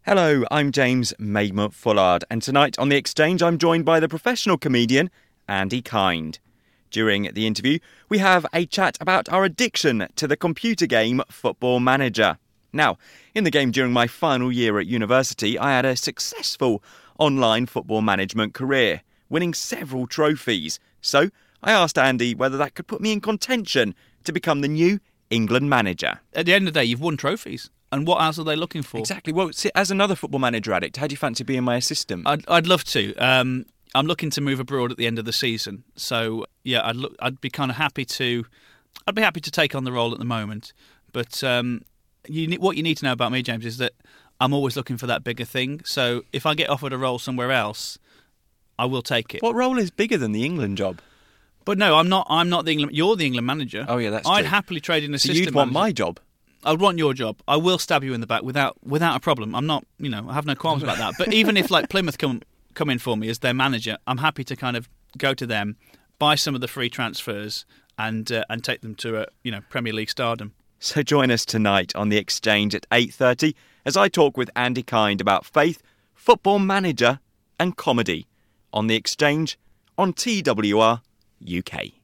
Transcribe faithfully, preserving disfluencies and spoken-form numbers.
Hello, I'm James Maidment Fullard, and tonight on The Exchange I'm joined by the professional comedian Andy Kind. During the interview, we have a chat about our addiction to the computer game Football Manager. Now, in the game during my final year at university, I had a successful online football management career, winning several trophies. So I asked Andy whether that could put me in contention to become the new England manager. At the end of the day, you've won trophies. And what else are they looking for? Exactly. Well, see, as another Football Manager addict, how do you fancy being my assistant? I'd, I'd love to. Um, I'm looking to move abroad at the end of the season. So, yeah, I'd, look, I'd be kind of happy to... I'd be happy to take on the role at the moment. But um, you, what you need to know about me, James, is that I'm always looking for that bigger thing. So if I get offered a role somewhere else, I will take it. What role is bigger than the England job? But no, I'm not. I'm not the England... You're the England manager. Oh, yeah, that's I'd true. happily trade in So assistant you'd want manager. my job? I would want your job. I will stab you in the back without without a problem. I'm not, you know, I have no qualms about that. But even if, like, Plymouth come come in for me as their manager, I'm happy to kind of go to them, buy some of the free transfers, and uh, and take them to a, you know, Premier League stardom. So join us tonight on The Exchange at eight thirty as I talk with Andy Kind about faith, Football Manager and comedy on The Exchange on T W R U K.